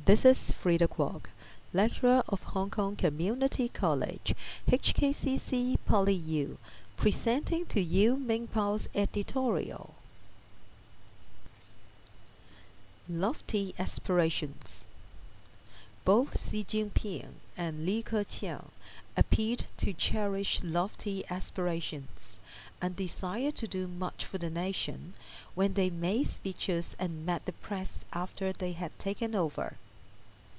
This is Frida Kwok, lecturer of Hong Kong Community College, HKCC Poly U, presenting to you Mingpao's editorial. Lofty Aspirations. Both Xi Jinping and Li Keqiang appeared to cherish lofty aspirations and desire to do much for the nation when they made speeches and met the press after they had taken over.